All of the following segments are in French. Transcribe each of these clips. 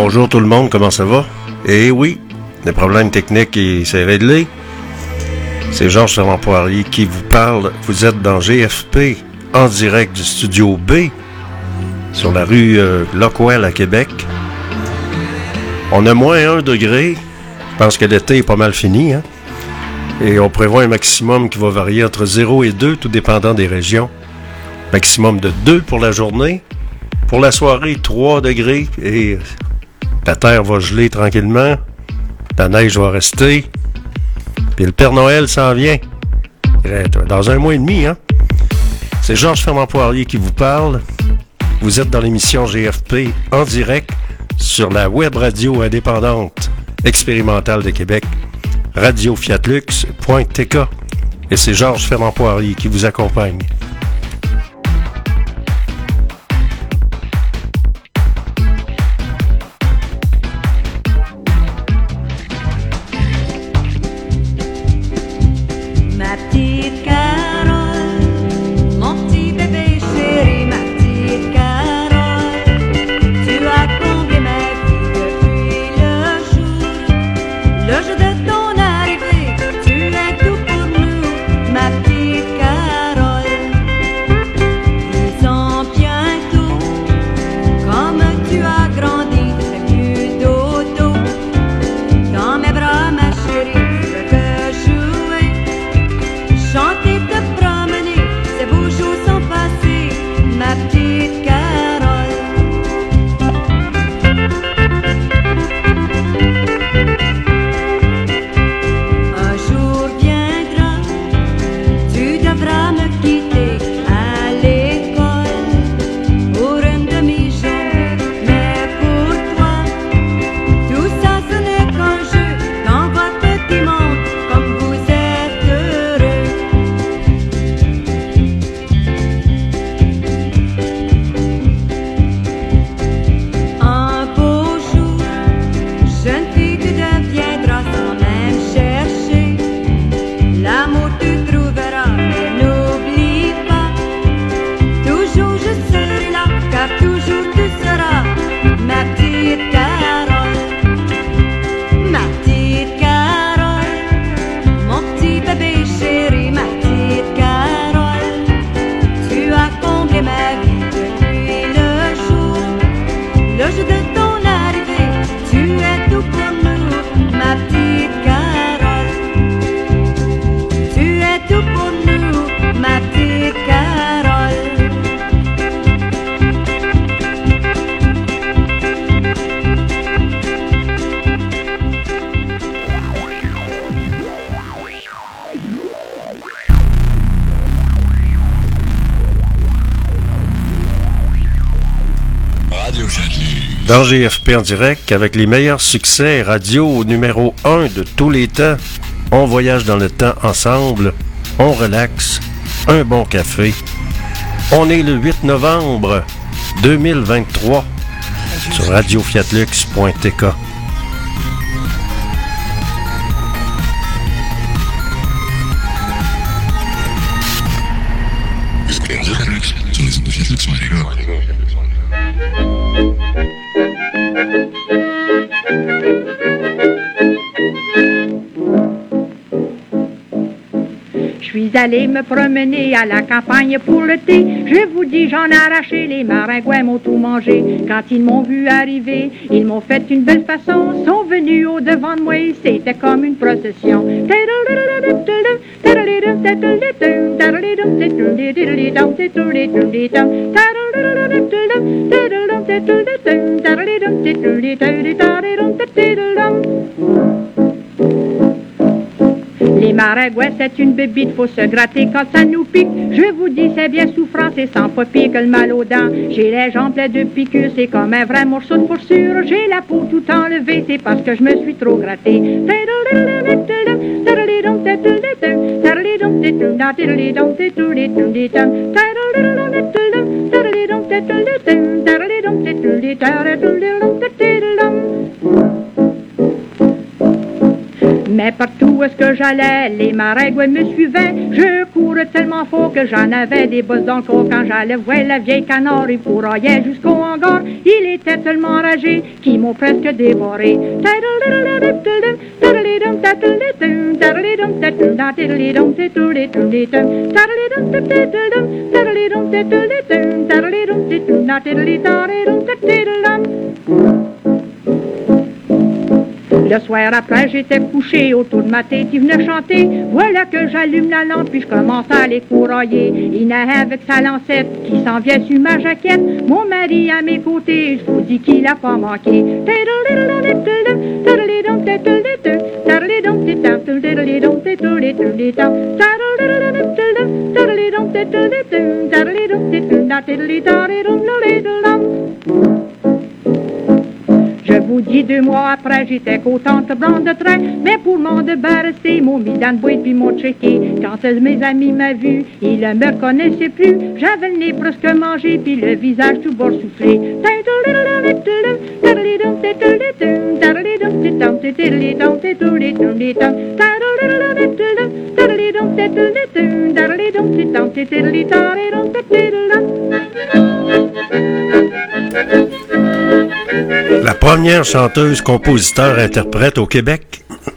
Bonjour tout le monde, comment ça va? Eh oui, les problèmes techniques, c'est réglé. C'est Georges Fernand Poirier qui vous parle. Vous êtes dans GFP, en direct du studio B, sur la rue Lockwell à Québec. On a moins 1 degré. Je pense que l'été est pas mal fini, hein? Et on prévoit un maximum qui va varier entre 0 et 2, tout dépendant des régions. Maximum de 2 pour la journée. Pour la soirée, 3 degrés. Et la terre va geler tranquillement. La neige va rester. Puis le Père Noël s'en vient. Dans 1 mois et demi, hein? C'est Georges Fernand Poirier qui vous parle. Vous êtes dans l'émission GFP en direct sur la web radio indépendante expérimentale de Québec, radiofiatlux.tk. Et c'est Georges Fernand Poirier qui vous accompagne. Dans GFP en direct, avec les meilleurs succès radio numéro 1 de tous les temps. On voyage dans le temps ensemble, on relaxe, un bon café. On est le 8 novembre 2023 sur radiofiatlux.tk. Je suis allé me promener à la campagne pour le thé. Je vous dis, j'en ai arraché, les maringouins m'ont tout mangé. Quand ils m'ont vu arriver, ils m'ont fait une belle façon. Sont venus au devant de moi, c'était comme une procession. Les maringouins, c'est une bébite, faut se gratter quand ça nous pique. Je vous dis, c'est bien souffrant, c'est sans pas pire que le mal aux dents. J'ai les jambes pleines de piqûres, c'est comme un vrai morceau de fourrure. J'ai la peau tout enlevée, c'est parce que je me suis trop gratté. Mais partout où est-ce que j'allais, les maringouins me suivaient. Je courais tellement fort que j'en avais des bosses dans le corps. Quand j'allais voir la vieille canard, il fourroyait jusqu'au hangar. Il était tellement enragé qu'ils m'ont presque dévoré. Le soir après, j'étais couché autour de ma tête, il venait chanter. Voilà que j'allume la lampe, puis je commence à les courroyer. Il naît avec sa lancette qui s'en vient sur ma jaquette. Mon mari à mes côtés, je vous dis qu'il a pas manqué. Je vous dis 2 mois après, j'étais contente blanc de train. Mais pour m'en débarrasser, ils m'ont mis dans le boîte puis m'ont checké. Quand mes amis m'ont vu, ils ne me connaissaient plus. J'avais le nez presque mangé puis le visage tout boursouflé. La première chanteuse, compositeur, interprète au Québec,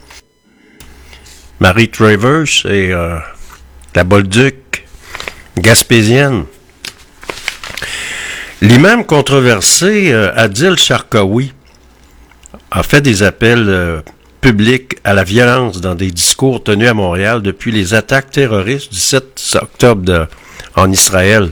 Marie Travers, et la Bolduc gaspésienne. L'imam controversé, Adil Sharkawi, a fait des appels publics à la violence dans des discours tenus à Montréal depuis les attaques terroristes du 7 octobre en Israël.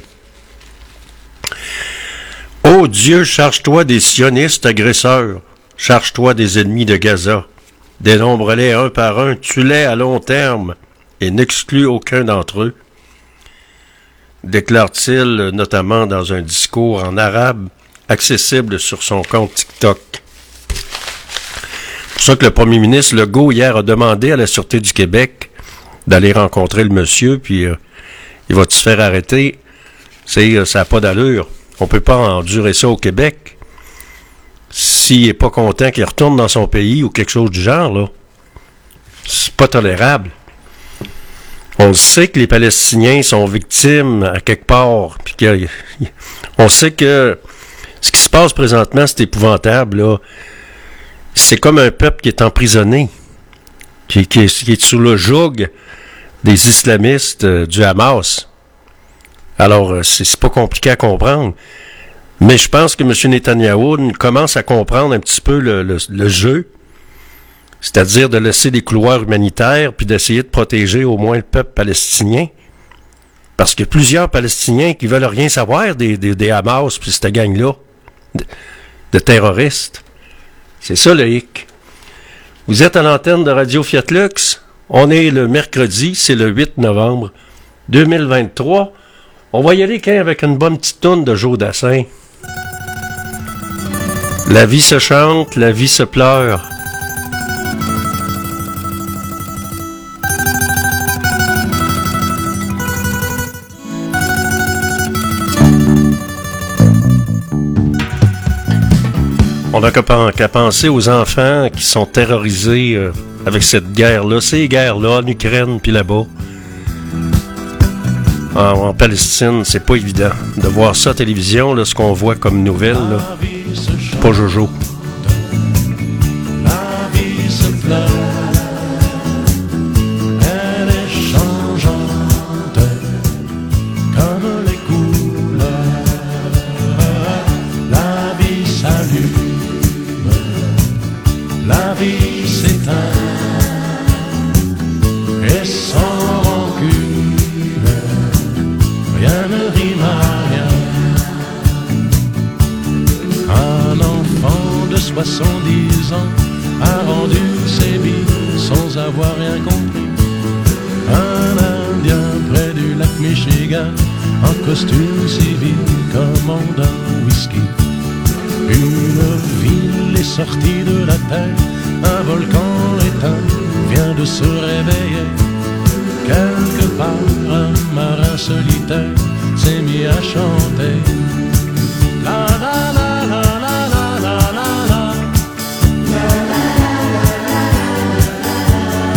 Ô Dieu, charge-toi des sionistes agresseurs, charge-toi des ennemis de Gaza, dénombre-les un par un, tue-les à long terme et n'exclus aucun d'entre eux, déclare-t-il notamment dans un discours en arabe accessible sur son compte TikTok. C'est pour ça que le premier ministre Legault hier a demandé à la Sûreté du Québec d'aller rencontrer le monsieur, puis il va-tu se faire arrêter? Ça n'a pas d'allure. On peut pas endurer ça au Québec. S'il est pas content qu'il retourne dans son pays ou quelque chose du genre, là, c'est pas tolérable. On sait que les Palestiniens sont victimes à quelque part, puis on sait que ce qui se passe présentement, c'est épouvantable, là. C'est comme un peuple qui est emprisonné, qui est sous le joug des islamistes du Hamas. Alors, c'est pas compliqué à comprendre. Mais je pense que M. Netanyahou commence à comprendre un petit peu le jeu, c'est-à-dire de laisser des couloirs humanitaires puis d'essayer de protéger au moins le peuple palestinien. Parce qu'il y a plusieurs Palestiniens qui veulent rien savoir des Hamas puis cette gang-là de terroristes. C'est ça le hic. Vous êtes à l'antenne de Radio Fiat Lux. On est le mercredi, c'est le 8 novembre 2023. On va y aller avec une bonne petite toune de Joe Dassin. La vie se chante, la vie se pleure. On n'a qu'à penser aux enfants qui sont terrorisés avec cette guerre-là. Ces guerres-là, en Ukraine puis là-bas. En Palestine, c'est pas évident. De voir ça à la télévision, là, ce qu'on voit comme nouvelle, là, pas jojo. La vie se pleure, elle est changeante comme les couleurs. La vie s'allume, la vie s'éteint et sans rancune. Rien ne rime à rien. Un enfant de 70 ans a rendu ses billes sans avoir rien compris. Un Indien près du lac Michigan, en costume civil, commande un whisky. Une ville est sortie de la terre, un volcan éteint vient de se réveiller. Quelque part, un marin solitaire s'est mis à chanter. La la la la la la la la la.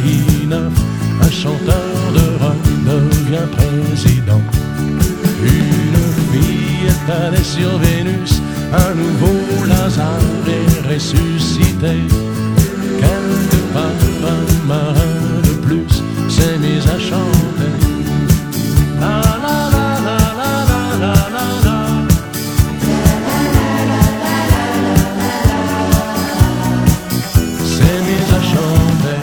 Louis IX, un chanteur de rock devient président. Une fille est allée sur Vénus, un nouveau Lazare est ressuscité. Quelques papins marins de plus s'est mis à chanter. La la la la la la la la. S'est mis à chanter.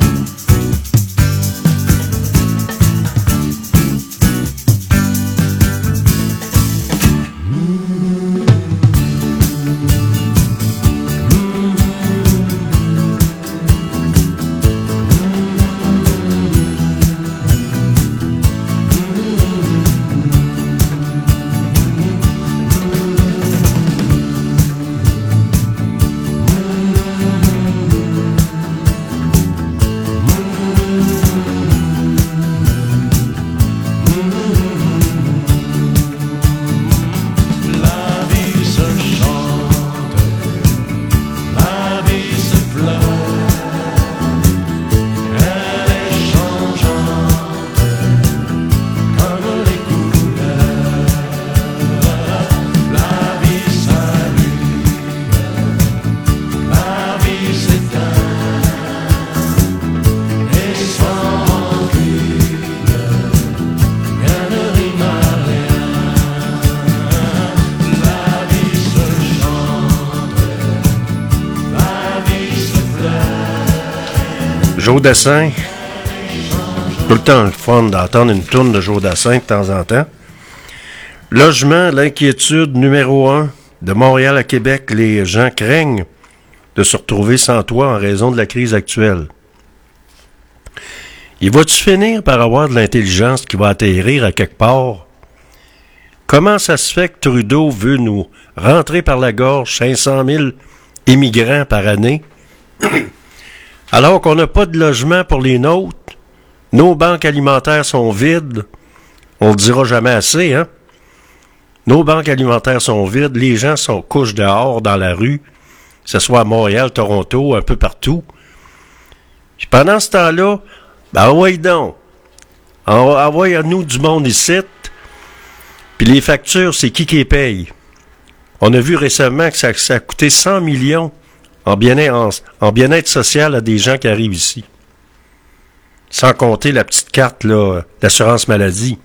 Joe Dassin, tout le temps le fun d'entendre une tourne de Joe Dassin de temps en temps. Logement, l'inquiétude numéro 1. De Montréal à Québec, les gens craignent de se retrouver sans toit en raison de la crise actuelle. Et vas-tu finir par avoir de l'intelligence qui va atterrir à quelque part? Comment ça se fait que Trudeau veut nous rentrer par la gorge 500 000 immigrants par année? Alors qu'on n'a pas de logement pour les nôtres, nos banques alimentaires sont vides, on le dira jamais assez, hein? Nos banques alimentaires sont vides, les gens sont couchent dehors dans la rue, que ce soit à Montréal, Toronto, un peu partout. Puis pendant ce temps-là, ben ouais donc, envoyez-nous du monde ici, puis les factures, c'est qui les paye? On a vu récemment que ça a coûté 100 millions en bien-être social à des gens qui arrivent ici. Sans compter la petite carte là, d'assurance maladie.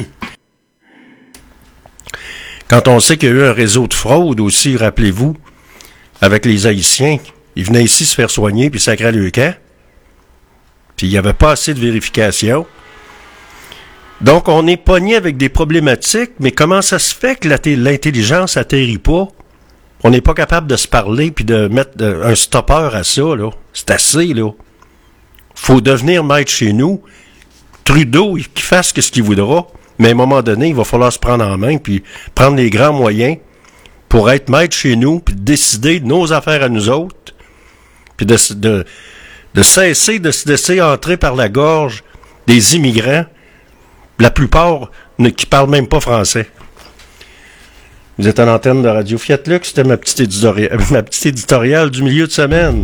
Quand on sait qu'il y a eu un réseau de fraude aussi, rappelez-vous, avec les Haïtiens, ils venaient ici se faire soigner puis sacraient le camp. Puis il n'y avait pas assez de vérification. Donc on est pogné avec des problématiques, mais comment ça se fait que l'intelligence atterrit pas? On n'est pas capable de se parler puis de mettre un stopper à ça, là. C'est assez, là. Faut devenir maître chez nous. Trudeau, qu'il fasse ce qu'il voudra, mais à un moment donné, il va falloir se prendre en main puis prendre les grands moyens pour être maître chez nous puis décider de nos affaires à nous autres puis de cesser de se laisser entrer par la gorge des immigrants, la plupart qui parlent même pas français. Vous êtes à l'antenne de Radio Fiat Lux, c'était ma petite éditoriale du milieu de semaine.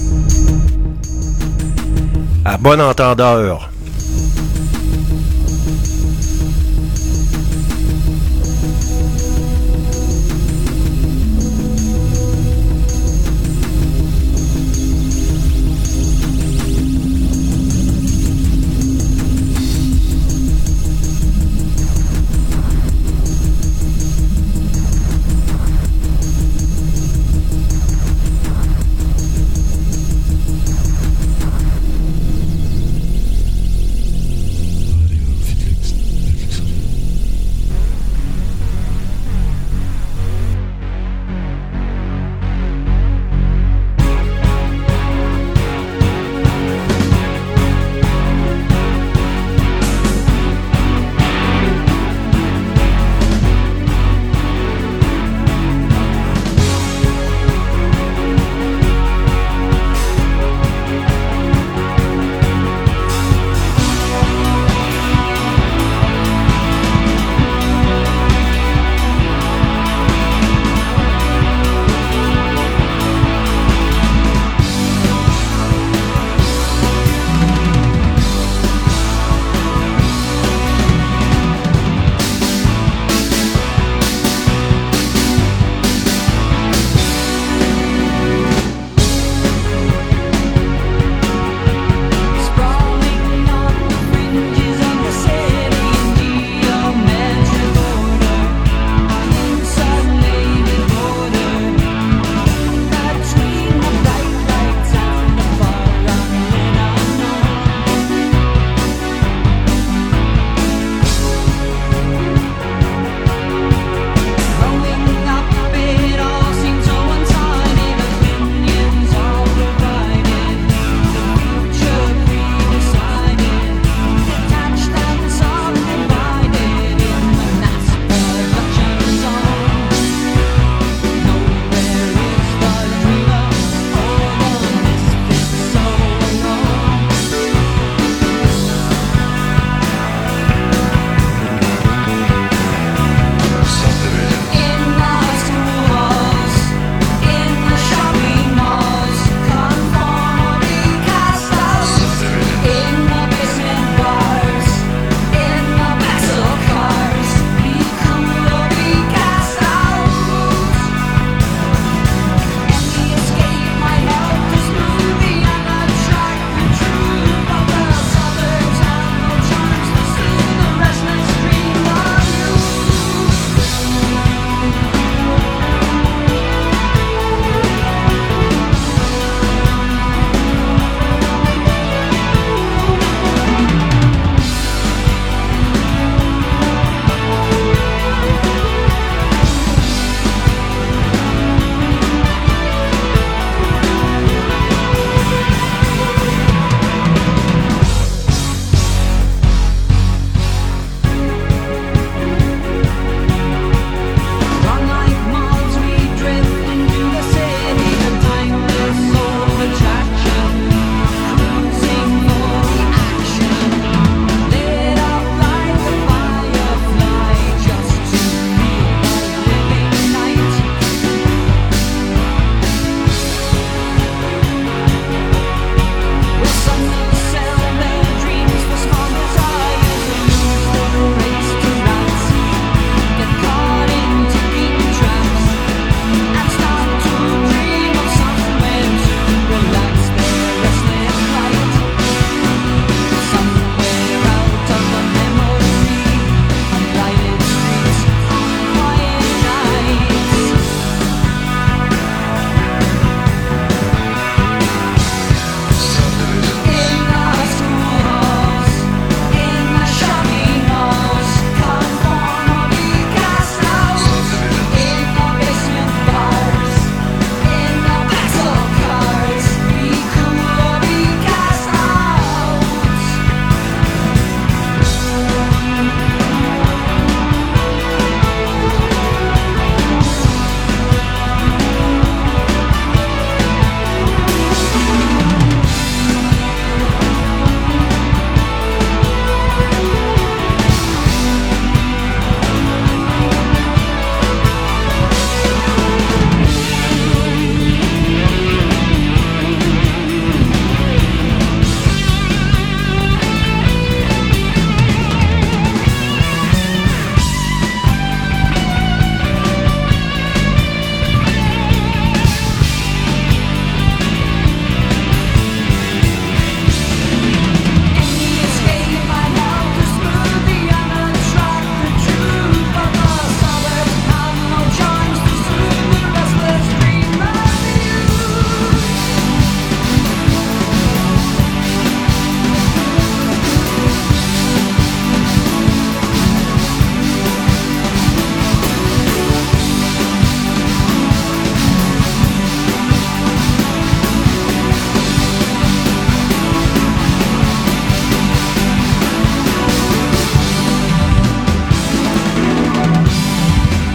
À bon entendeur.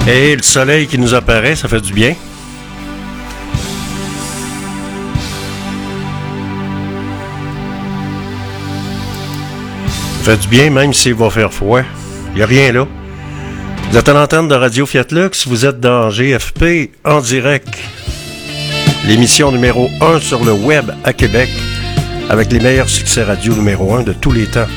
Et le soleil qui nous apparaît, ça fait du bien. Ça fait du bien même s'il va faire froid. Il n'y a rien là. Vous êtes à l'antenne de Radio Fiat Lux, vous êtes dans GFP en direct. L'émission numéro 1 sur le web à Québec, avec les meilleurs succès radio numéro 1 de tous les temps.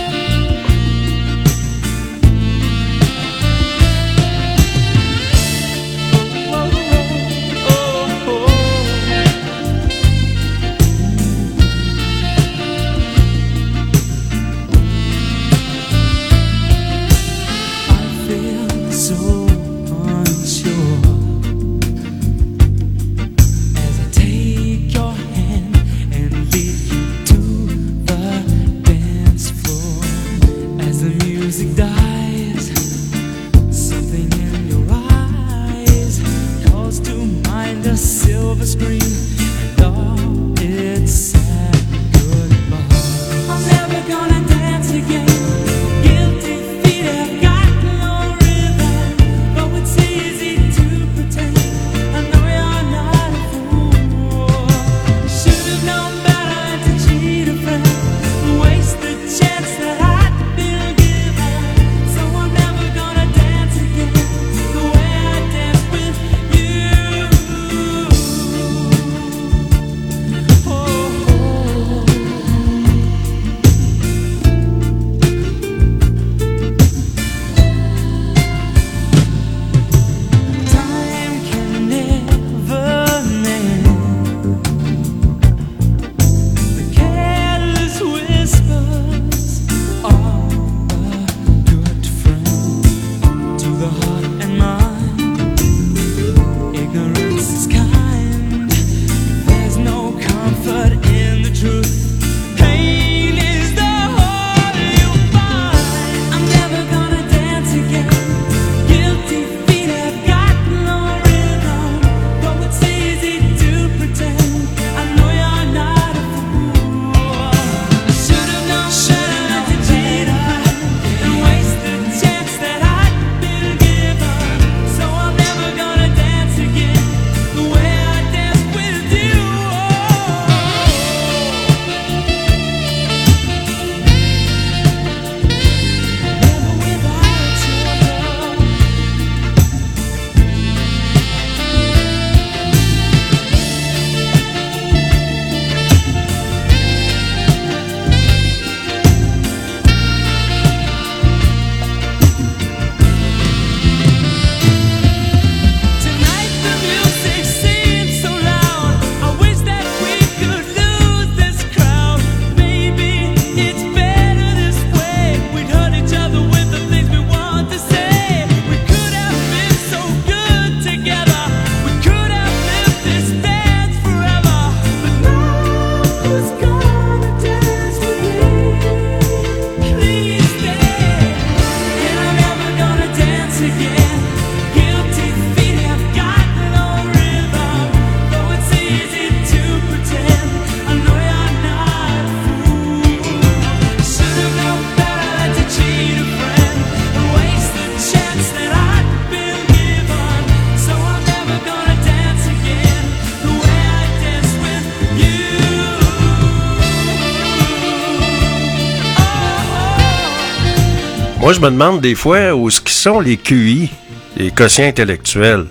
Moi, je me demande des fois où sont les QI, les quotients intellectuels.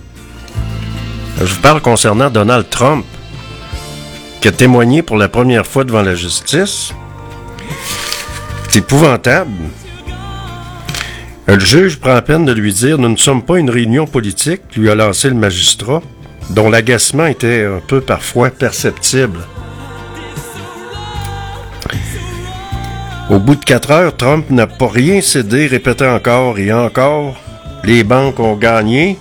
Je vous parle concernant Donald Trump, qui a témoigné pour la première fois devant la justice. C'est épouvantable. Le juge prend la peine de lui dire « Nous ne sommes pas une réunion politique », lui a lancé le magistrat, dont l'agacement était un peu parfois perceptible. Au bout de 4 heures, Trump n'a pas rien cédé, répétait encore et encore. Les banques ont gagné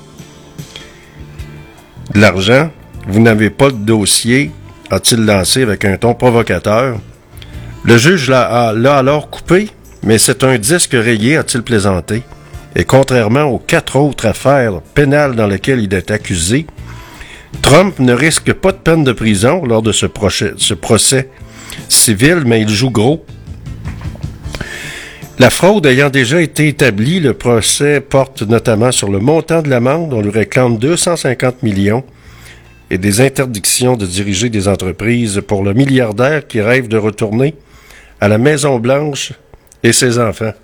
de l'argent. Vous n'avez pas de dossier, a-t-il lancé avec un ton provocateur. Le juge l'a alors coupé, mais c'est un disque rayé, a-t-il plaisanté. Et contrairement aux 4 autres affaires pénales dans lesquelles il est accusé, Trump ne risque pas de peine de prison lors de ce procès civil, mais il joue gros. La fraude ayant déjà été établie, le procès porte notamment sur le montant de l'amende. On lui réclame 250 millions et des interdictions de diriger des entreprises pour le milliardaire qui rêve de retourner à la Maison-Blanche et ses enfants.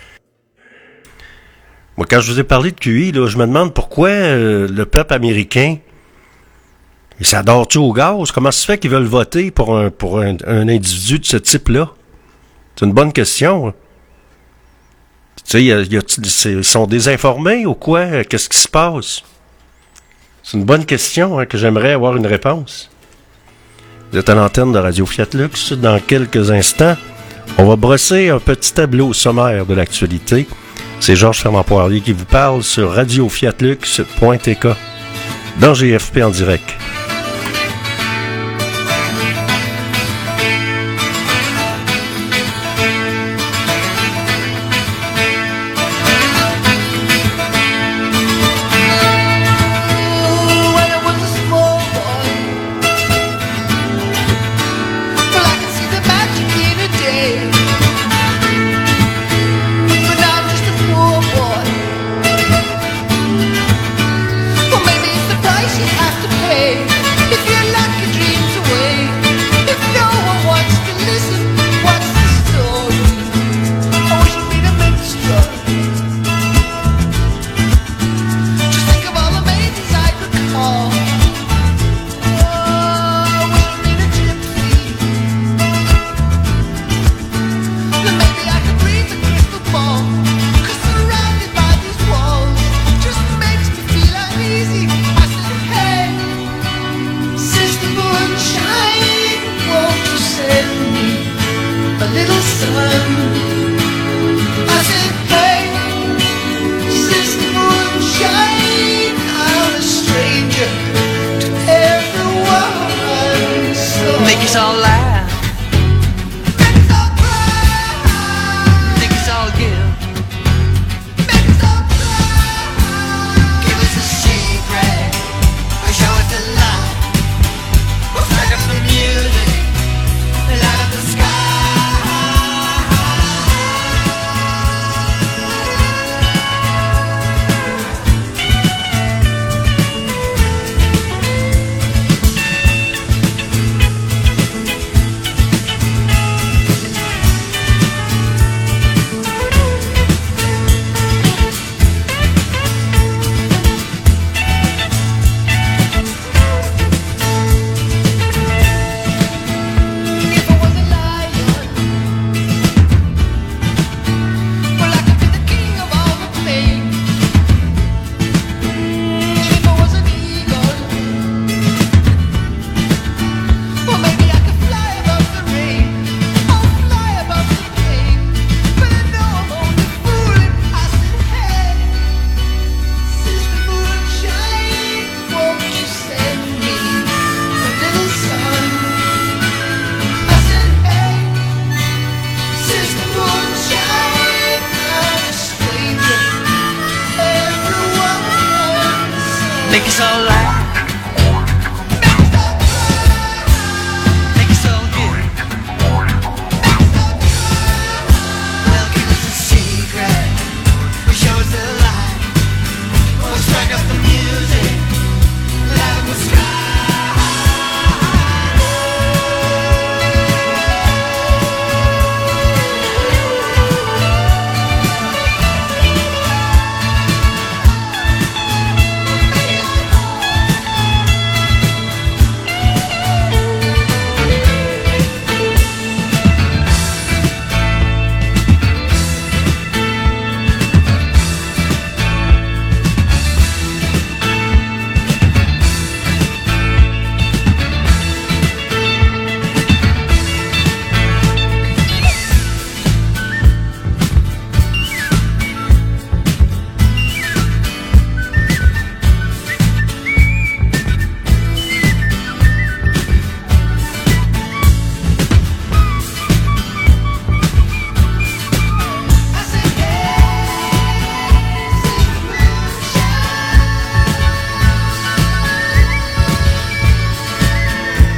Moi, quand je vous ai parlé de QI, là, je me demande pourquoi le peuple américain, il s'adore-tu au gaz? Comment ça se fait qu'ils veulent voter pour un individu de ce type-là? C'est une bonne question. Hein? Tu sais, ils sont désinformés ou quoi? Qu'est-ce qui se passe? C'est une bonne question hein, que j'aimerais avoir une réponse. Vous êtes à l'antenne de Radio Fiat Lux. Dans quelques instants, on va brosser un petit tableau sommaire de l'actualité. C'est Georges Fernand-Poirier qui vous parle sur radiofiatlux.tk dans GFP en direct.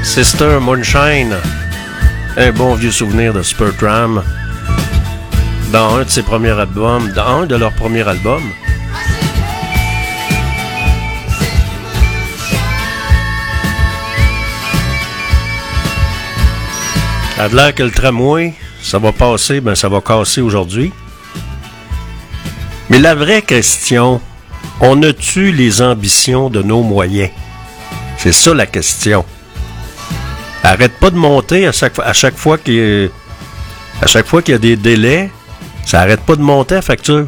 Sister Moonshine, un bon vieux souvenir de Supertramp. dans un de ses premiers albums, dans un de leurs premiers albums. Ça a l'air que le tramway, ça va passer, ben ça va casser aujourd'hui. Mais la vraie question, on a-tu les ambitions de nos moyens? C'est ça la question. Arrête pas de monter à chaque fois qu'il y a des délais, ça arrête pas de monter la facture.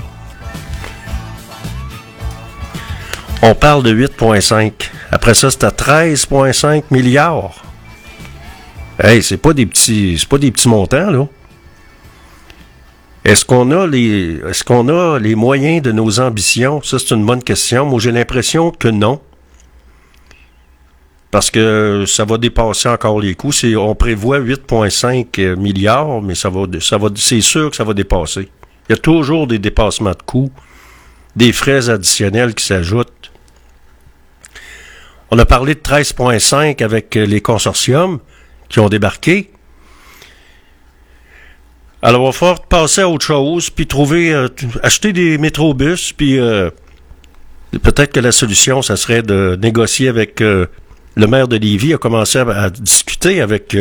On parle de 8,5. Après ça, c'est à 13,5 milliards. Hey, c'est pas des petits montants, là. Est-ce qu'on a les moyens de nos ambitions? Ça, c'est une bonne question. Moi, j'ai l'impression que non. Parce que ça va dépasser encore les coûts. On prévoit 8,5 milliards, mais c'est sûr que ça va dépasser. Il y a toujours des dépassements de coûts, des frais additionnels qui s'ajoutent. On a parlé de 13,5 avec les consortiums qui ont débarqué. Alors, il va falloir passer à autre chose, puis acheter des métrobus, puis peut-être que la solution, ça serait de négocier avec le maire de Lévis, a commencé à discuter avec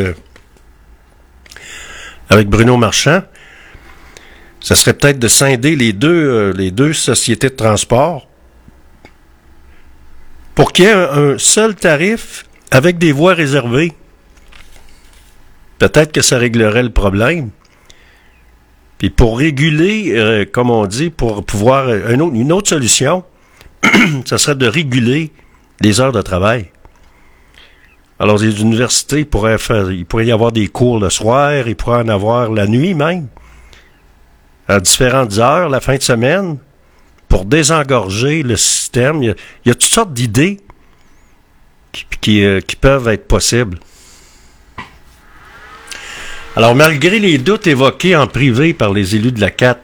Bruno Marchand. Ça serait peut-être de scinder les deux sociétés de transport pour qu'il y ait un seul tarif avec des voies réservées. Peut-être que ça réglerait le problème. Puis pour réguler, comme on dit, pour pouvoir une autre solution, ça serait de réguler les heures de travail. Alors les universités il pourrait y avoir des cours le soir, il pourrait en avoir la nuit même, à différentes heures, la fin de semaine, pour désengorger le système. Il y a toutes sortes d'idées qui peuvent être possibles. Alors, malgré les doutes évoqués en privé par les élus de la CAQ,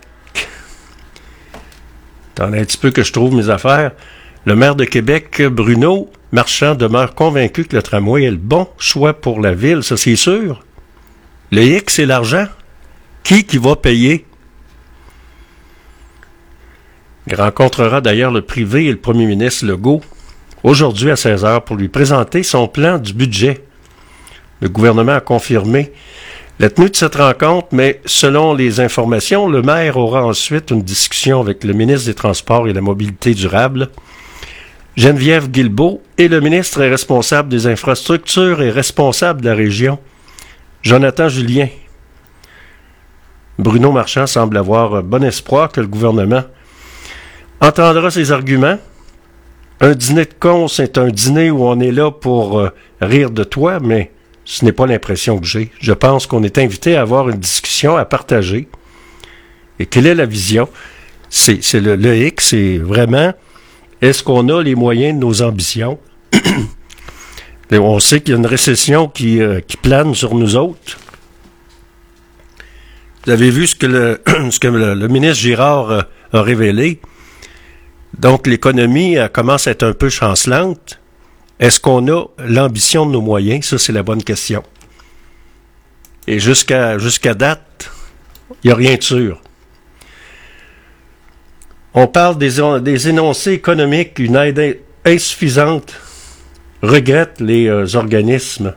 attendez un petit peu que je trouve mes affaires, le maire de Québec, Bruno Marchand, demeure convaincu que le tramway est le bon choix pour la ville, ça c'est sûr. Le X, c'est l'argent. Qui va payer? Il rencontrera d'ailleurs le privé et le premier ministre Legault aujourd'hui à 16h pour lui présenter son plan du budget. Le gouvernement a confirmé la tenue de cette rencontre, mais selon les informations, le maire aura ensuite une discussion avec le ministre des Transports et de la Mobilité durable, Geneviève Guilbeault, et le ministre est responsable des infrastructures et responsable de la région, Jonathan Julien. Bruno Marchand semble avoir bon espoir que le gouvernement entendra ses arguments. Un dîner de cons, c'est un dîner où on est là pour rire de toi, mais ce n'est pas l'impression que j'ai. Je pense qu'on est invité à avoir une discussion, à partager. Et quelle est la vision? C'est le X, c'est vraiment, est-ce qu'on a les moyens de nos ambitions? Et on sait qu'il y a une récession qui plane sur nous autres. Vous avez vu ce que le ministre Girard a révélé. Donc, l'économie commence à être un peu chancelante. Est-ce qu'on a l'ambition de nos moyens? Ça, c'est la bonne question. Et jusqu'à date, il n'y a rien de sûr. On parle des énoncés économiques, une aide insuffisante, regrettent les organismes.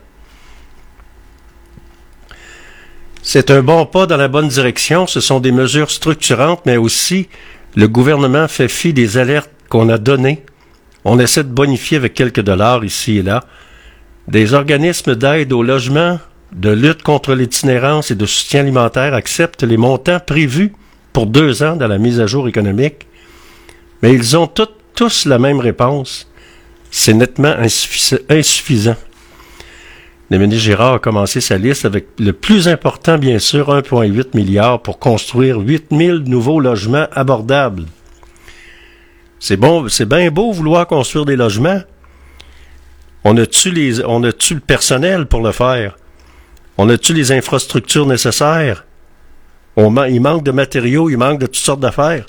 C'est un bon pas dans la bonne direction. Ce sont des mesures structurantes, mais aussi le gouvernement fait fi des alertes qu'on a données. On essaie de bonifier avec quelques dollars ici et là. Des organismes d'aide au logement, de lutte contre l'itinérance et de soutien alimentaire acceptent les montants prévus pour 2 ans dans la mise à jour économique. Mais ils ont tous la même réponse. C'est nettement insuffisant. Le ministre Girard a commencé sa liste avec le plus important, bien sûr, 1,8 milliard pour construire 8000 nouveaux logements abordables. C'est bon, c'est bien beau vouloir construire des logements. On a-tu le personnel pour le faire? On a-tu les infrastructures nécessaires? Il manque de matériaux, il manque de toutes sortes d'affaires.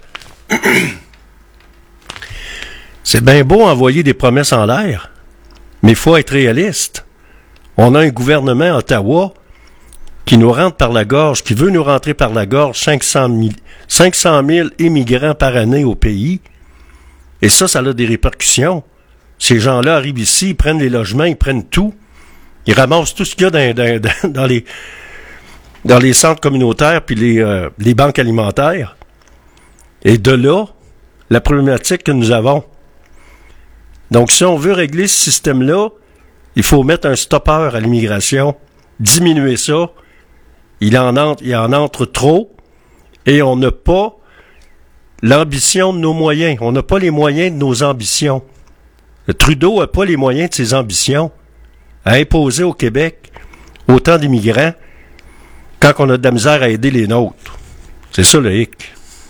C'est bien beau envoyer des promesses en l'air, mais il faut être réaliste. On a un gouvernement à Ottawa qui nous rentre par la gorge, qui veut nous rentrer par la gorge 500 000 immigrants par année au pays. Et ça a des répercussions. Ces gens-là arrivent ici, ils prennent les logements, ils prennent tout. Ils ramassent tout ce qu'il y a dans les centres communautaires puis les banques alimentaires. Et de là, la problématique que nous avons. Donc, si on veut régler ce système-là, il faut mettre un stoppeur à l'immigration, diminuer ça. Il en entre trop et on n'a pas l'ambition de nos moyens. On n'a pas les moyens de nos ambitions. Le Trudeau n'a pas les moyens de ses ambitions à imposer au Québec autant d'immigrants quand on a de la misère à aider les nôtres. C'est ça le hic.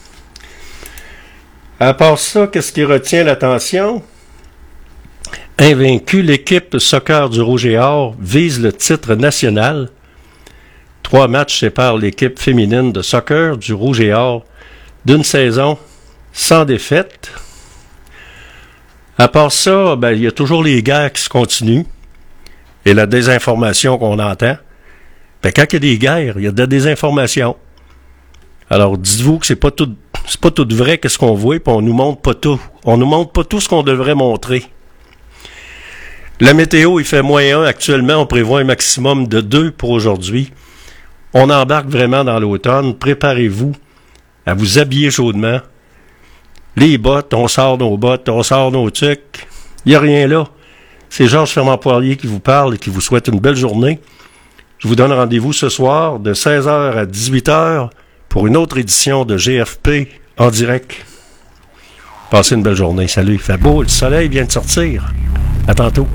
À part ça, qu'est-ce qui retient l'attention? Invaincue, l'équipe de soccer du Rouge et Or vise le titre national. 3 matchs séparent l'équipe féminine de soccer du Rouge et Or d'une saison sans défaite. À part ça, il y a toujours les guerres qui se continuent et la désinformation qu'on entend. Quand il y a des guerres, il y a de la désinformation. Alors, dites-vous que c'est pas tout vrai qu'est-ce qu'on voit, puis on nous montre pas tout. On nous montre pas tout ce qu'on devrait montrer. La météo, il fait -1 actuellement. On prévoit un maximum de 2 pour aujourd'hui. On embarque vraiment dans l'automne. Préparez-vous à vous habiller chaudement. Les bottes, on sort nos tucs. Il n'y a rien là. C'est Georges Fermant-Poirier qui vous parle et qui vous souhaite une belle journée. Je vous donne rendez-vous ce soir de 16h à 18h pour une autre édition de GFP en direct. Passez une belle journée. Salut. Il fait beau. Le soleil vient de sortir. À tantôt.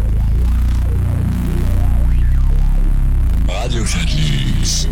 Radio Fabulous.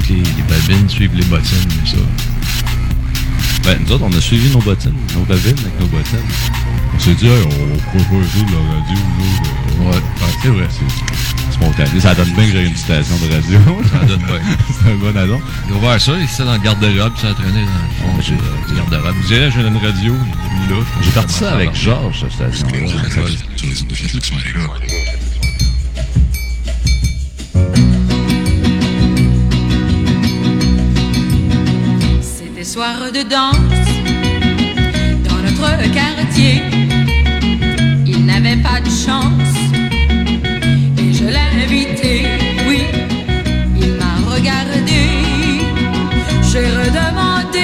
les babines suivent les bottines, mais ça. Ben, nous autres, on a suivi nos bottines, nos babines avec nos bottines. On s'est dit, hey, on pourrait faire ça de la radio, nous autres. Ouais, c'est vrai, c'est spontané. Ça donne bien que j'ai une station de radio. Ça donne bien. C'est un bon addon. Il a ouvert ça, il était dans le garde-robe, puis ça a traîné dans le fond du garde-robe. Je dirais, j'ai une radio, là. J'ai parti ça avec Georges, cette station-là. C'était soir de danse dans notre quartier. Il n'avait pas de chance et je l'ai invité. Oui, il m'a regardé. J'ai redemandé.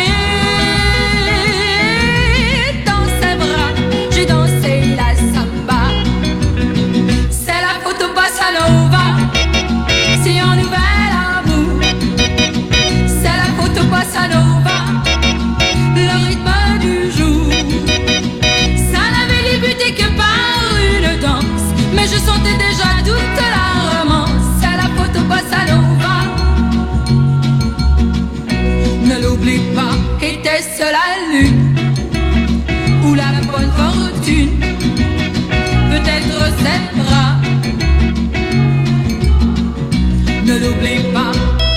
Dans ses bras, j'ai dansé la samba. C'est la photo bossa nova. C'est un nouvel amour. C'est la photo bossa nova. Le rythme du jour. Ça n'avait débuté que par une danse, mais je sentais déjà toute la romance. C'est la photo bossa nova. Ne l'oublie pas, était-ce la lune ou la bonne fortune? Peut-être ses bras. Ne l'oublie pas.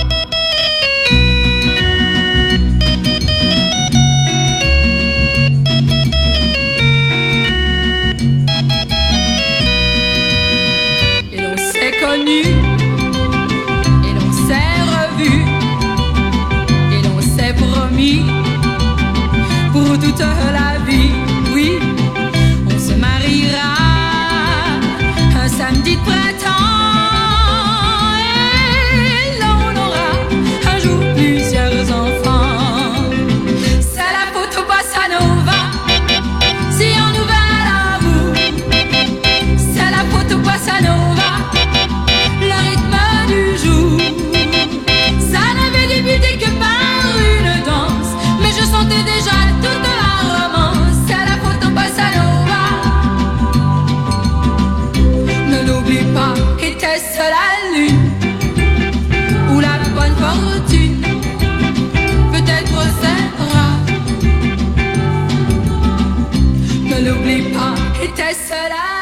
Et l'on s'est connu, et l'on s'est revu, et l'on s'est promis pour toute la vie. Oui, on se mariera un samedi de printemps. Et l'on aura un jour plusieurs enfants. C'est la photo bossa nova. C'est un nouvel amour. C'est la photo bossa nova. Le rythme du jour. Ça n'avait débuté que par une danse, mais je sentais déjà toute la romance. C'est la photo bossa nova. Ne l'oublie pas, était-ce la lune ou la bonne fortune? Peut-être ses bras. Ne l'oublie pas, était-ce la